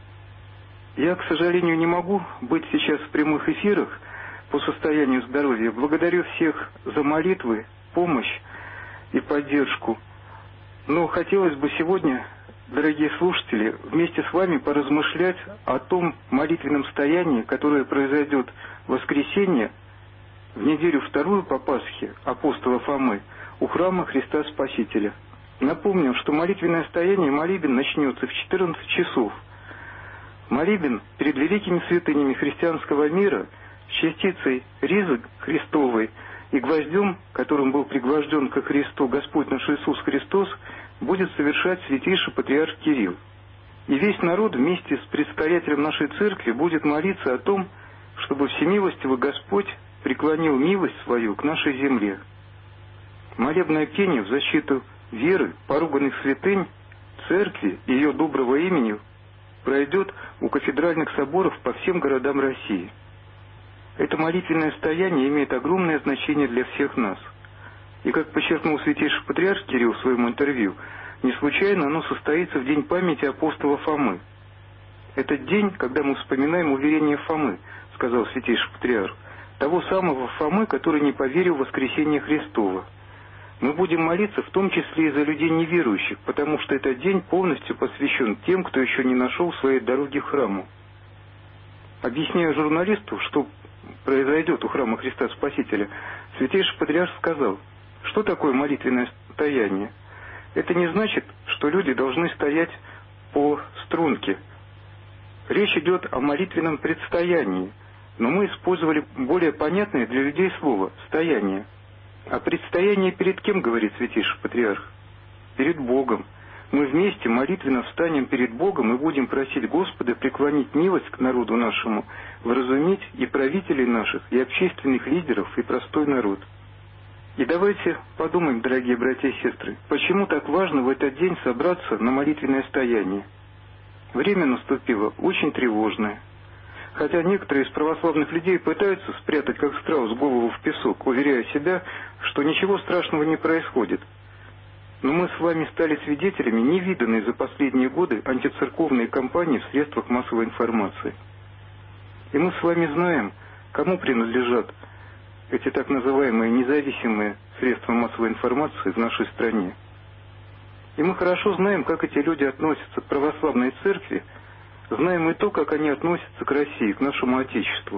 Я, к сожалению, не могу быть сейчас в прямых эфирах по состоянию здоровья. Благодарю всех за молитвы, помощь и поддержку. Но хотелось бы сегодня, дорогие слушатели, вместе с вами поразмышлять о том молитвенном стоянии, которое произойдет в воскресенье, в неделю вторую по Пасхе апостола Фомы, у храма Христа Спасителя. Напомню, что молитвенное стояние, молебен, начнется в 14 часов. Молебен перед великими святынями христианского мира с частицей ризы Христовой и гвоздем, которым был пригвожден ко Христу Господь наш Иисус Христос, будет совершать святейший патриарх Кирилл. И весь народ вместе с предстоятелем нашей церкви будет молиться о том, чтобы всемилостивый Господь преклонил милость свою к нашей земле. Молебное пение в защиту веры, поруганных святынь, церкви и ее доброго имени пройдет у кафедральных соборов по всем городам России. Это молитвенное стояние имеет огромное значение для всех нас. И, как подчеркнул святейший патриарх Кирилл в своем интервью, не случайно оно состоится в день памяти апостола Фомы. «Этот день, когда мы вспоминаем уверение Фомы, — сказал святейший патриарх, — того самого Фомы, который не поверил в воскресение Христова. Мы будем молиться в том числе и за людей неверующих, потому что этот день полностью посвящен тем, кто еще не нашел своей дороги к храму». Объясняя журналисту, что произойдет у храма Христа Спасителя, святейший патриарх сказал: что такое молитвенное стояние? Это не значит, что люди должны стоять по струнке. Речь идет о молитвенном предстоянии, но мы использовали более понятное для людей слово «стояние». А предстояние перед кем, говорит святейший патриарх? Перед Богом. Мы вместе молитвенно встанем перед Богом и будем просить Господа преклонить милость к народу нашему, вразумить и правителей наших, и общественных лидеров, и простой народ. И давайте подумаем, дорогие братья и сестры, почему так важно в этот день собраться на молитвенное стояние. Время наступило очень тревожное. Хотя некоторые из православных людей пытаются спрятать, как страус, голову в песок, уверяя себя, что ничего страшного не происходит. Но мы с вами стали свидетелями невиданной за последние годы антицерковной кампании в средствах массовой информации. И мы с вами знаем, кому принадлежат эти так называемые независимые средства массовой информации в нашей стране. И мы хорошо знаем, как эти люди относятся к православной церкви, знаем и то, как они относятся к России, к нашему Отечеству.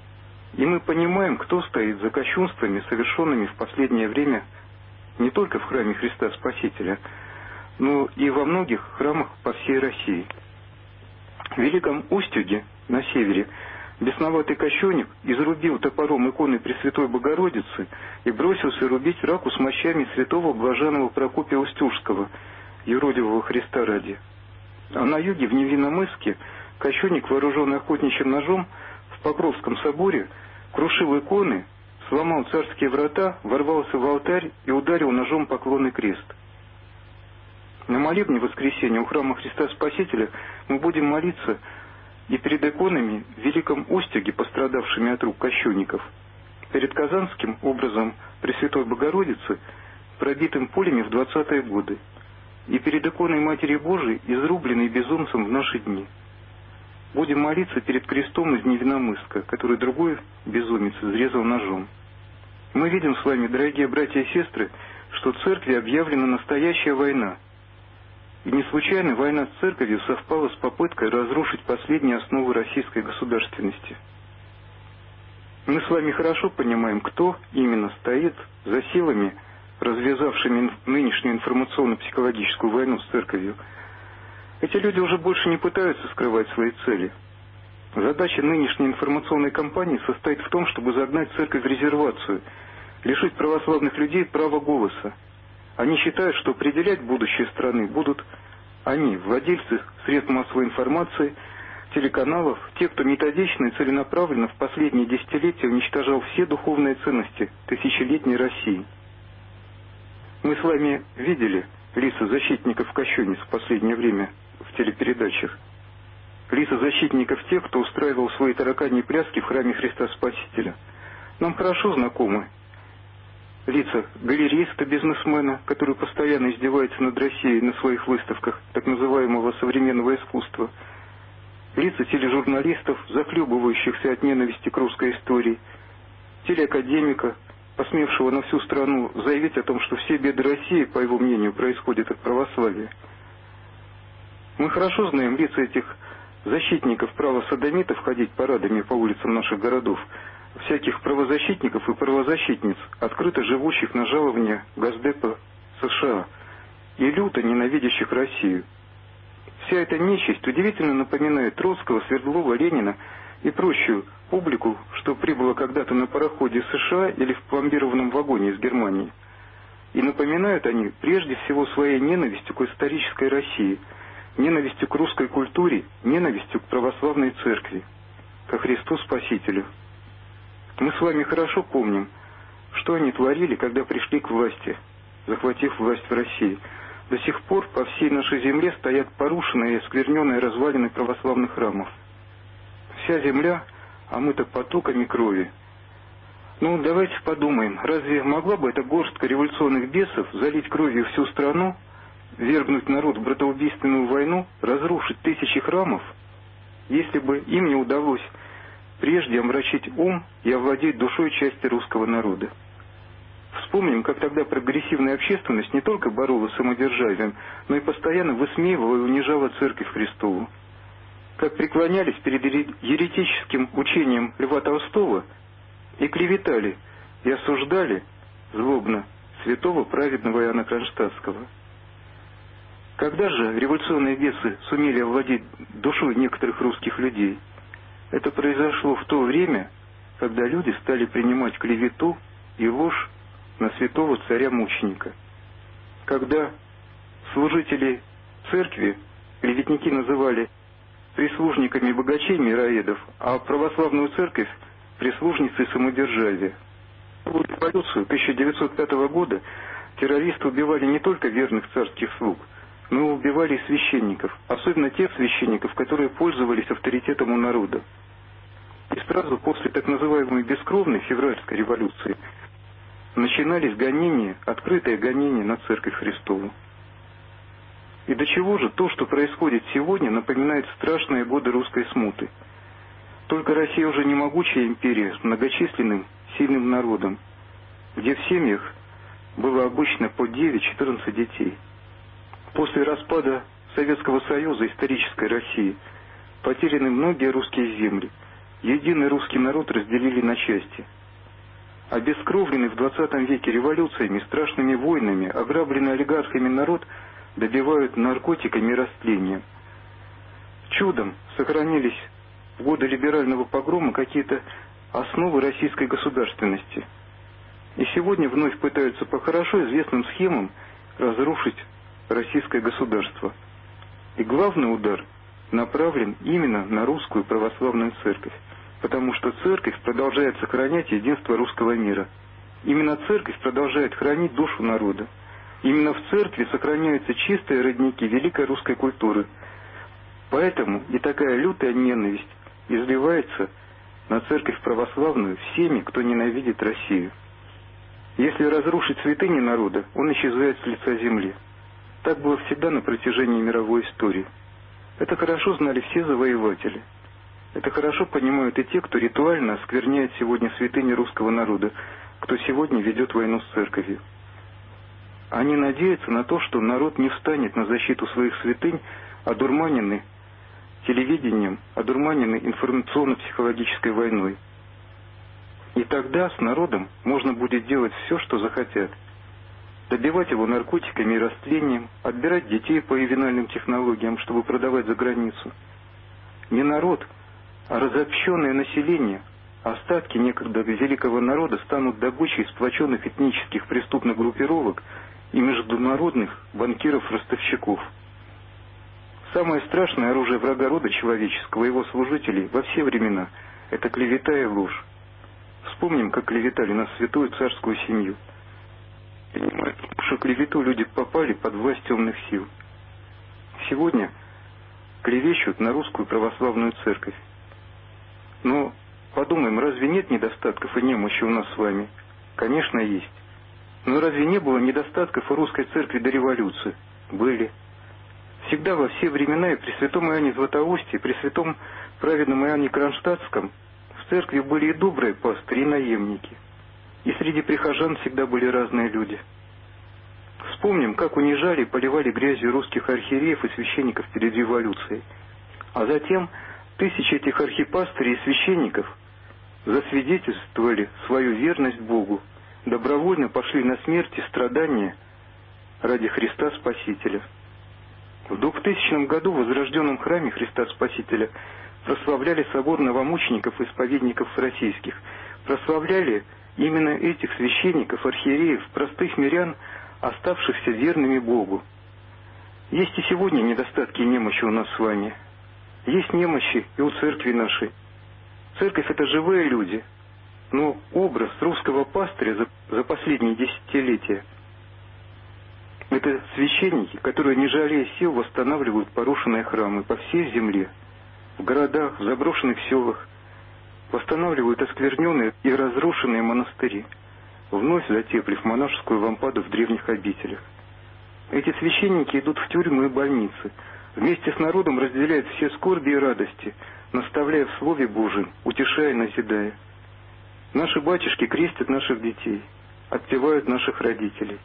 И мы понимаем, кто стоит за кощунствами, совершенными в последнее время не только в храме Христа Спасителя, но и во многих храмах по всей России. В Великом Устюге на севере бесноватый кощунник изрубил топором иконы Пресвятой Богородицы и бросился рубить раку с мощами святого блаженного Прокопия Устюжского, юродивого Христа ради. А на юге, в Невинномысске, кощунник, вооруженный охотничьим ножом, в Покровском соборе крушил иконы, сломал царские врата, ворвался в алтарь и ударил ножом поклонный крест. На молебне воскресенья у храма Христа Спасителя мы будем молиться и перед иконами в Великом Устюге, пострадавшими от рук кощунников, перед Казанским образом Пресвятой Богородицы, пробитым пулями в 20-е годы, и перед иконой Матери Божией, изрубленной безумцем в наши дни. Будем молиться перед крестом из Невинномысска, который другой безумец изрезал ножом. Мы видим с вами, дорогие братья и сестры, что в церкви объявлена настоящая война. И не случайно война с церковью совпала с попыткой разрушить последние основы российской государственности. Мы с вами хорошо понимаем, кто именно стоит за силами, развязавшими нынешнюю информационно-психологическую войну с церковью. Эти люди уже больше не пытаются скрывать свои цели. Задача нынешней информационной кампании состоит в том, чтобы загнать церковь в резервацию, лишить православных людей права голоса. Они считают, что определять будущее страны будут они, владельцы средств массовой информации, телеканалов, те, кто методично и целенаправленно в последние десятилетия уничтожал все духовные ценности тысячелетней России. Мы с вами видели лица защитников кощунниц в последнее время в телепередачах. Лица защитников тех, кто устраивал свои тараканьи пляски в храме Христа Спасителя. Нам хорошо знакомы лица галериста-бизнесмена, который постоянно издевается над Россией на своих выставках так называемого современного искусства. Лица тележурналистов, захлебывающихся от ненависти к русской истории. Телеакадемика, посмевшего на всю страну заявить о том, что все беды России, по его мнению, происходят от православия. Мы хорошо знаем лица этих защитников права содомитов ходить парадами по улицам наших городов, всяких правозащитников и правозащитниц, открыто живущих на жалование Госдепа США и люто ненавидящих Россию. Вся эта нечисть удивительно напоминает Троцкого, Свердлова, Ленина и прочую публику, что прибыла когда-то на пароходе США или в пломбированном вагоне из Германии. И напоминают они прежде всего своей ненавистью к исторической России, ненавистью к русской культуре, ненавистью к православной церкви, ко Христу Спасителю. Мы с вами хорошо помним, что они творили, когда пришли к власти, захватив власть в России. До сих пор по всей нашей земле стоят порушенные и оскверненные развалины православных храмов. Вся земля омыта потоками крови. Ну, давайте подумаем, разве могла бы эта горстка революционных бесов залить кровью всю страну, вергнуть народ в братоубийственную войну, разрушить тысячи храмов, если бы им не удалось прежде омрачить ум и овладеть душой части русского народа? Вспомним, как тогда прогрессивная общественность не только боролась с самодержавием, но и постоянно высмеивала и унижала Церковь Христову. Как преклонялись перед еретическим учением Льва Толстого и клеветали и осуждали злобно святого праведного Иоанна Кронштадтского. Когда же революционные бесы сумели овладеть душой некоторых русских людей? Это произошло в то время, когда люди стали принимать клевету и ложь на святого царя-мученика. Когда служители церкви клеветники называли прислужниками богачей мироедов, а православную церковь прислужницей самодержавия. В революцию 1905 года террористы убивали не только верных царских слуг, но и убивали и священников, особенно тех священников, которые пользовались авторитетом у народа. И сразу после так называемой бескровной февральской революции начинались гонения, открытые гонения на Церковь Христову. И до чего же то, что происходит сегодня, напоминает страшные годы русской смуты. Только Россия уже не могучая империя с многочисленным, сильным народом, где в семьях было обычно по 9-14 детей. После распада Советского Союза исторической России потеряны многие русские земли. Единый русский народ разделили на части. Обескровленный в 20 веке революциями, страшными войнами, ограбленный олигархами народ добивают наркотиками и растлением. чудом сохранились в годы либерального погрома какие-то основы российской государственности. И сегодня вновь пытаются по хорошо известным схемам разрушить российское государство. И главный удар направлен именно на русскую православную церковь, потому что церковь продолжает сохранять единство русского мира. Именно церковь продолжает хранить душу народа. Именно в церкви сохраняются чистые родники великой русской культуры. Поэтому и такая лютая ненависть изливается на церковь православную всеми, кто ненавидит Россию. Если разрушить святыни народа, он исчезает с лица земли. Так было всегда на протяжении мировой истории. Это хорошо знали все завоеватели. Это хорошо понимают и те, кто ритуально оскверняет сегодня святыни русского народа, кто сегодня ведет войну с церковью. Они надеются на то, что народ не встанет на защиту своих святынь, одурманенный телевидением, одурманенный информационно-психологической войной. И тогда с народом можно будет делать все, что захотят. Добивать его наркотиками и растлением, отбирать детей по ювенальным технологиям, чтобы продавать за границу. Не народ, а разобщенное население, остатки некогда великого народа станут добычей сплоченных этнических преступных группировок и международных банкиров-ростовщиков. Самое страшное оружие врага рода человеческого и его служителей во все времена – это клевета и ложь. Вспомним, как клеветали на святую царскую семью. Понимая, что клевету люди попали под власть темных сил. Сегодня клевещут на русскую православную церковь. Но подумаем, разве нет недостатков и немощи у нас с вами? Конечно, есть. Но разве не было недостатков у русской церкви до революции? Были. Всегда во все времена и при святом Иоанне Златоусте, при святом праведном Иоанне Кронштадтском в церкви были и добрые пастыри, и наемники. И среди прихожан всегда были разные люди. Вспомним, как унижали и поливали грязью русских архиереев и священников перед революцией. А затем тысячи этих архипастырей и священников засвидетельствовали свою верность Богу, добровольно пошли на смерть и страдания ради Христа Спасителя. В 2000 году в возрожденном храме Христа Спасителя прославляли собор новомучеников и исповедников российских. Прославляли именно этих священников, архиереев, простых мирян, оставшихся верными Богу. Есть и сегодня недостатки и немощи у нас с вами. Есть немощи и у церкви нашей. Церковь — это живые люди. Но образ русского пастыря за последние десятилетия — это священники, которые, не жалея сил, восстанавливают порушенные храмы по всей земле, в городах, в заброшенных селах, восстанавливают оскверненные и разрушенные монастыри, вновь затеплив монашескую лампаду в древних обителях. Эти священники идут в тюрьмы и больницы, вместе с народом разделяют все скорби и радости, наставляя в Слове Божьем, утешая и назидая. Наши батюшки крестят наших детей, отпевают наших родителей.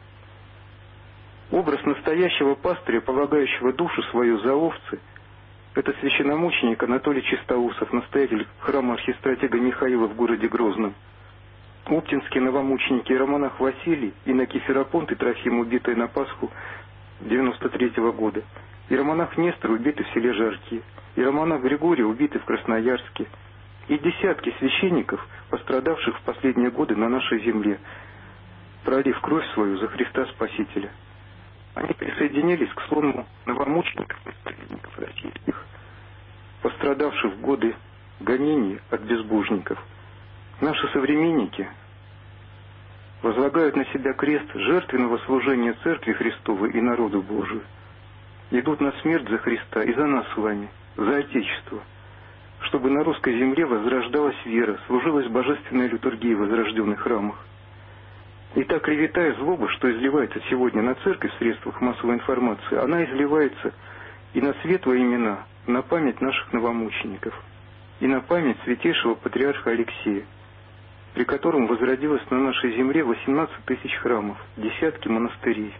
Образ настоящего пастыря, полагающего душу свою за овцы, это священномученик Анатолий Чистоусов, настоятель храма архистратега Михаила в городе Грозном. Оптинские новомученики Иеромонах Василий и Никифоропонт и Трофим, убитые на Пасху 93-го года. Иеромонах Нестор, убитый в селе Жарки. Иеромонах Григорий, убитый в Красноярске. И десятки священников, пострадавших в последние годы на нашей земле, пролив кровь свою за Христа Спасителя. Они присоединились к слому новомучеников и исповедников российских, пострадавших в годы гонений от безбожников. Наши современники возлагают на себя крест жертвенного служения Церкви Христовой и народу Божию. Идут на смерть за Христа и за нас с вами, за Отечество, чтобы на русской земле возрождалась вера, служилась божественная литургия в возрожденных храмах. И та клевета и злоба, что изливается сегодня на церковь в средствах массовой информации, она изливается и на светлые имена, на память наших новомучеников, и на память святейшего патриарха Алексея, при котором возродилось на нашей земле 18 тысяч храмов, десятки монастырей.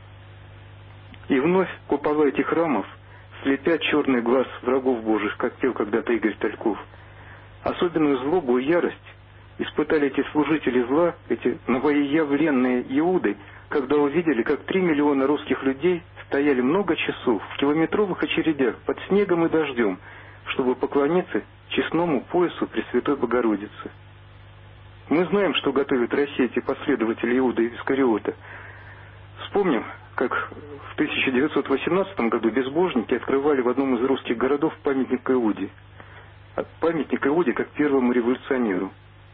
И вновь купола этих храмов слепят черный глаз врагов Божьих, как пел когда-то Игорь Тальков. Особенную злобу и ярость испытали эти служители зла, эти новоявленные иуды, когда увидели, как 3 миллиона русских людей стояли много часов в километровых очередях под снегом и дождем, чтобы поклониться честному поясу Пресвятой Богородицы. Мы знаем, что готовят России эти последователи Иуды Искариота. Вспомним, как в 1918 году безбожники открывали в одном из русских городов памятник Иуде. Памятник Иуде как первому революционеру.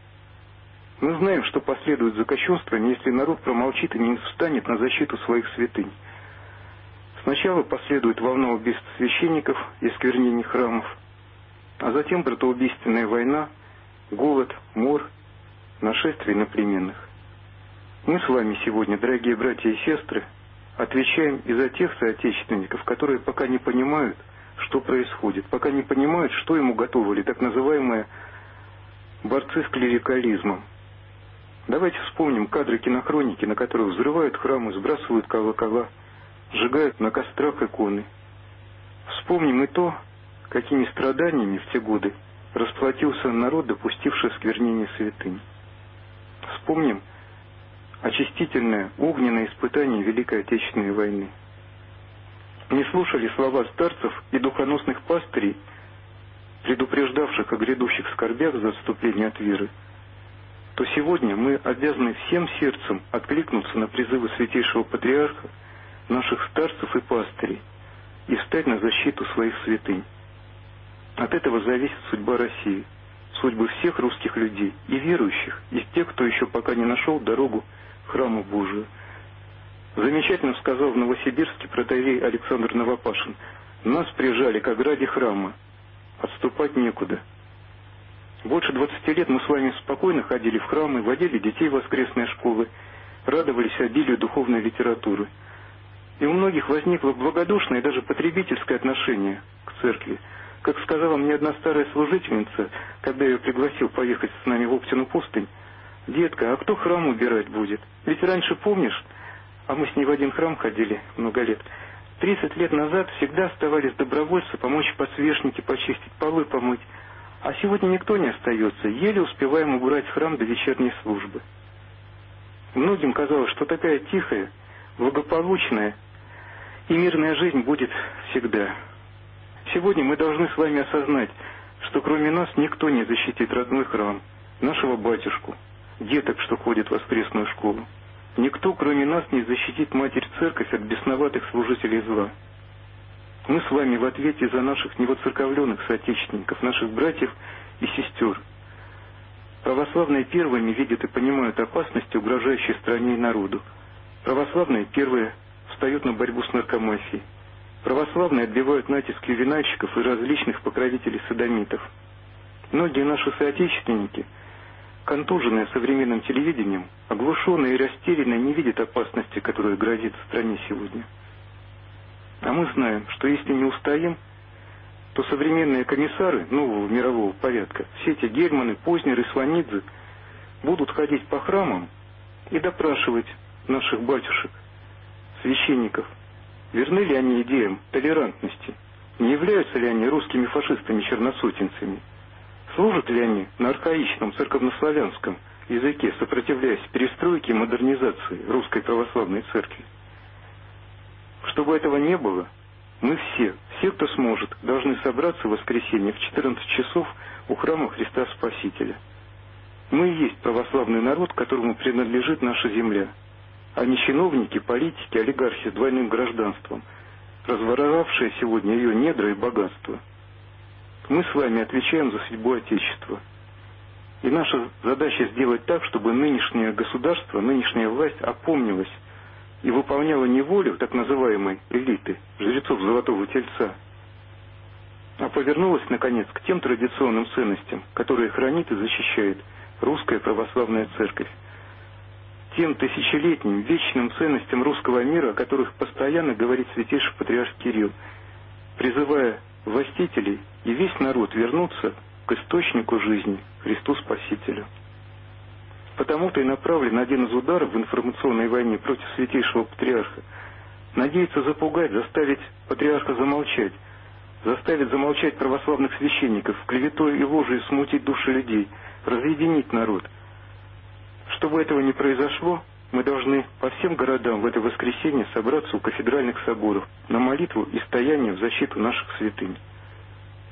Мы знаем, что последует за кощунствами, если народ промолчит и не встанет на защиту своих святынь. Сначала последует волна убийств священников и осквернений храмов, а затем братоубийственная война, голод, мор, нашествие на племенных. Мы с вами сегодня, дорогие братья и сестры, отвечаем и за тех соотечественников, которые пока не понимают, что происходит, пока не понимают, что ему готовили так называемые борцы с клерикализмом. Давайте вспомним кадры кинохроники, на которых взрывают храмы, сбрасывают колокола, сжигают на кострах иконы. Вспомним и то, какими страданиями в те годы расплатился народ, допустивший осквернение святынь. Вспомним очистительное огненное испытание Великой Отечественной войны. Не слушали слова старцев и духоносных пастырей, предупреждавших о грядущих скорбях за отступление от веры, то сегодня мы обязаны всем сердцем откликнуться на призывы Святейшего Патриарха, наших старцев и пастырей, и встать на защиту своих святынь. От этого зависит судьба России, судьбы всех русских людей, и верующих, и тех, кто еще пока не нашел дорогу к храму Божию. Замечательно сказал в Новосибирске протоиерей Александр Новопашин: «Нас прижали к ограде храма, отступать некуда». Больше 20 лет мы с вами спокойно ходили в храмы, водили детей в воскресные школы, радовались обилию духовной литературы. И у многих возникло благодушное и даже потребительское отношение к церкви. Как сказала мне одна старая служительница, когда я ее пригласил поехать с нами в Оптину пустынь: «Детка, а кто храм убирать будет? Ведь раньше, помнишь, а мы с ней в один храм ходили много лет, 30 лет назад всегда оставались добровольцы помочь подсвечники почистить, полы помыть. А сегодня никто не остается, еле успеваем убрать храм до вечерней службы». Многим казалось, что такая тихая, благополучная и мирная жизнь будет всегда. Сегодня мы должны с вами осознать, что кроме нас никто не защитит родной храм, нашего батюшку, деток, что ходят в воскресную школу. Никто, кроме нас, не защитит Матерь Церковь от бесноватых служителей зла. Мы с вами в ответе за наших невоцерковленных соотечественников, наших братьев и сестер. Православные первыми видят и понимают опасности, угрожающие стране и народу. Православные первые встают на борьбу с наркомафией. Православные отбивают натиск ювенальщиков и различных покровителей содомитов. Многие наши соотечественники, контуженные современным телевидением, оглушенные и растерянные, не видят опасности, которая грозит стране сегодня. А мы знаем, что если не устоим, то современные комиссары нового мирового порядка, все эти Гельманы, Познеры, Сванидзе, будут ходить по храмам и допрашивать наших батюшек, священников, верны ли они идеям толерантности, не являются ли они русскими фашистами-черносотенцами, служат ли они на архаичном церковнославянском языке, сопротивляясь перестройке и модернизации Русской Православной Церкви. Чтобы этого не было, мы все, кто сможет, должны собраться в воскресенье в 14 часов у храма Христа Спасителя. Мы и есть православный народ, которому принадлежит наша земля, а не чиновники, политики, олигархи с двойным гражданством, разворовавшие сегодня ее недра и богатство. Мы с вами отвечаем за судьбу Отечества. И наша задача сделать так, чтобы нынешнее государство, нынешняя власть опомнилась и выполняла не волю так называемой элиты, жрецов Золотого Тельца, а повернулась, наконец, к тем традиционным ценностям, которые хранит и защищает Русская Православная Церковь, тем тысячелетним, вечным ценностям русского мира, о которых постоянно говорит Святейший Патриарх Кирилл, призывая властителей и весь народ вернуться к источнику жизни, Христу Спасителю. Потому-то и направлен один из ударов в информационной войне против Святейшего Патриарха. Надеется запугать, заставить Патриарха замолчать, заставить замолчать православных священников, клеветой и ложью смутить души людей, разъединить народ. Чтобы этого не произошло, мы должны по всем городам в это воскресенье собраться у кафедральных соборов на молитву и стояние в защиту наших святынь.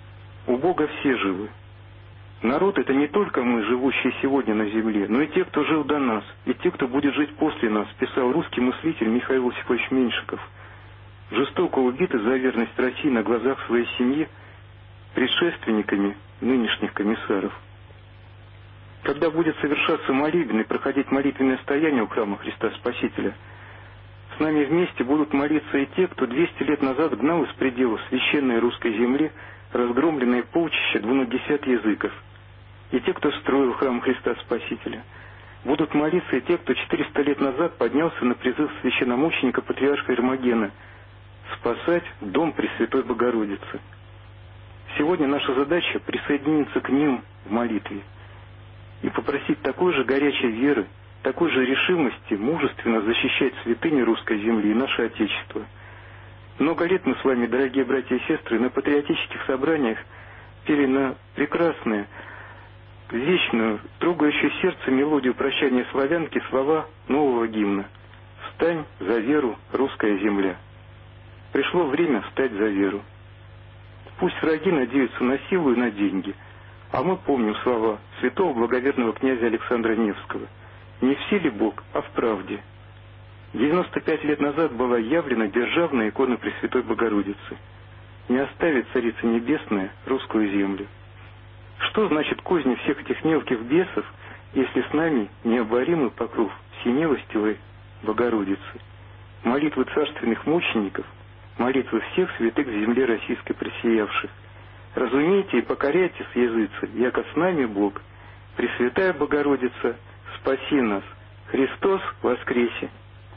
У Бога все живы. Народ — это не только мы, живущие сегодня на земле, но и те, кто жил до нас, и те, кто будет жить после нас, писал русский мыслитель Михаил Осипович Меньшиков, жестоко убитый за верность России на глазах своей семьи предшественниками нынешних комиссаров. Когда будет совершаться молебен и проходить молитвенное стояние у храма Христа Спасителя, с нами вместе будут молиться и те, кто 200 лет назад гнал из пределов священной русской земли разгромленные полчища 210 языков, и те, кто строил храм Христа Спасителя. Будут молиться и те, кто 400 лет назад поднялся на призыв священномученика патриарха Ирмогена спасать дом Пресвятой Богородицы. Сегодня наша задача присоединиться к ним в молитве и попросить такой же горячей веры, такой же решимости мужественно защищать святыни русской земли и наше Отечество. Много лет мы с вами, дорогие братья и сестры, на патриотических собраниях пели на прекрасные, вечную, трогающую сердце мелодию прощания славянки слова нового гимна «Встань за веру, русская земля». Пришло время встать за веру. Пусть враги надеются на силу и на деньги, а мы помним слова святого благоверного князя Александра Невского: «Не в силе Бог, а в правде». 95 лет назад была явлена державная икона Пресвятой Богородицы. Не оставит Царица Небесная русскую землю. Что значит козни всех этих мелких бесов, если с нами необоримый покров всемилостивой Богородицы? Молитвы царственных мучеников, молитвы всех святых в земле российской просиявших. Разумейте и покоряйтесь, языцы, яко с нами Бог. Пресвятая Богородица, спаси нас. Христос воскресе!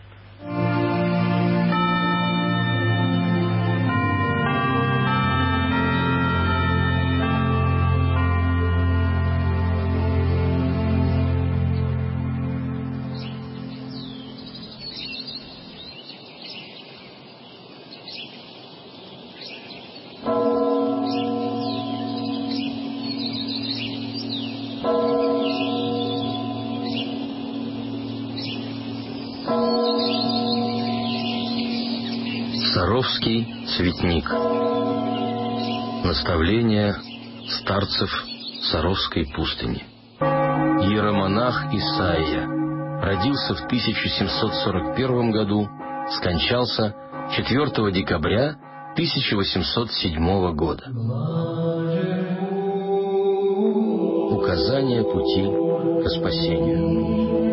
Саровский цветник. Наставления старцев Саровской пустыни. Иеромонах Исаия родился в 1741 году, скончался 4 декабря 1807 года. Указание пути к спасению.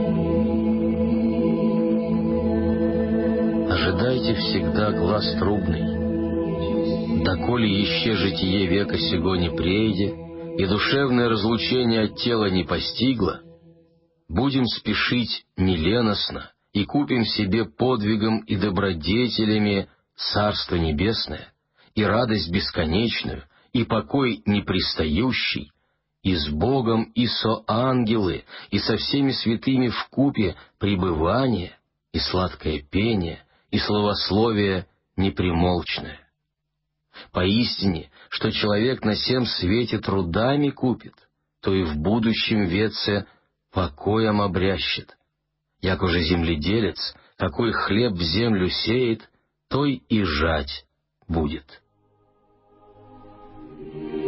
Ожидайте всегда глас трубный, доколе еще житие века сего не прейде, и душевное разлучение от тела не постигло, будем спешить неленостно и купим себе подвигом и добродетелями Царство Небесное, и радость бесконечную, и покой непрестающий, и с Богом, и со ангелы, и со всеми святыми вкупе пребывание, и сладкое пение, и словословие непримолчное. Поистине, что человек на сем свете трудами купит, то и в будущем веце покоем обрящет. Як уже земледелец, какой хлеб в землю сеет, той и жать будет.